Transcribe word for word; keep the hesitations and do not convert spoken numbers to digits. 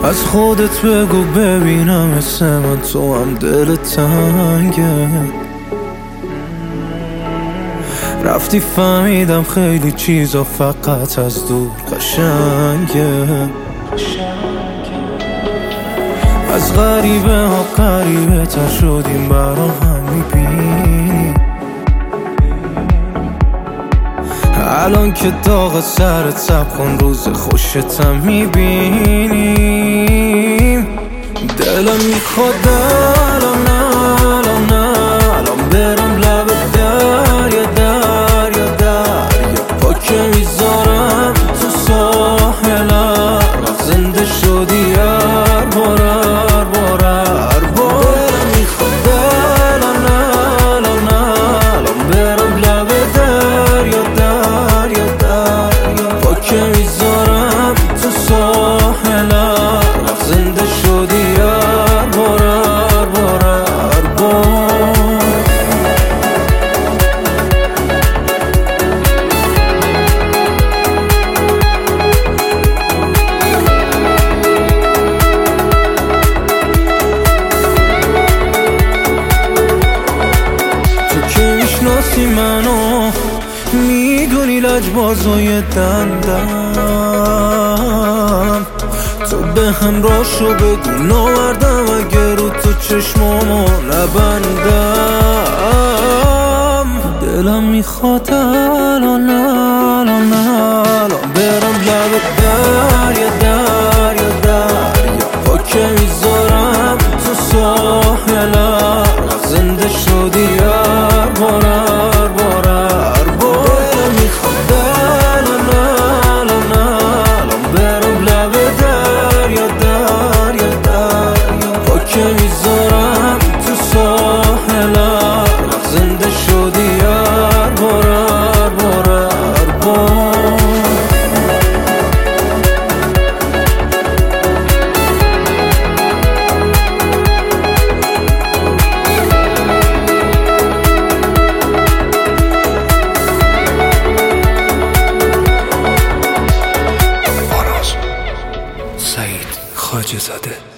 از خودت بگو ببینم مثل من تو هم دل تنگه. رفتی فهمیدم خیلی چیزا فقط از دور قشنگه. از غریبه ها قریبه تر شدیم برا هم میبین. الان که داغ سرت سب کن روز خوشتم میبینیم. دلم میخواد الان الان الان برم لب دریا دریا دریا پاکه میذارم تو ساحلم. وقت زنده شدی هر بار هر بار هر بار. دلم میخواد الان الان الان برم لب دریا دریا دریا پاکه میذارم تو ساحلم. وقت زنده شدی هر بار هر بار هر بار. میشناسی منو میدونی لجبازای دندم. تو به هم راشو بگو ناوردم اگه رو تو چشمامو نبندم. دلم میخواد الان الان الان برم لب دریا دریا دریا پاکه میذارم تو ساحلم. زنده شدی هر بار هر بار هر بار. دلم میخواد الان الان الان برم لب دریا دریا دریا پاکه میذارم تو ساحلم. زنده شدی هر بار هر بار هر بار. سعید خواجه زاده.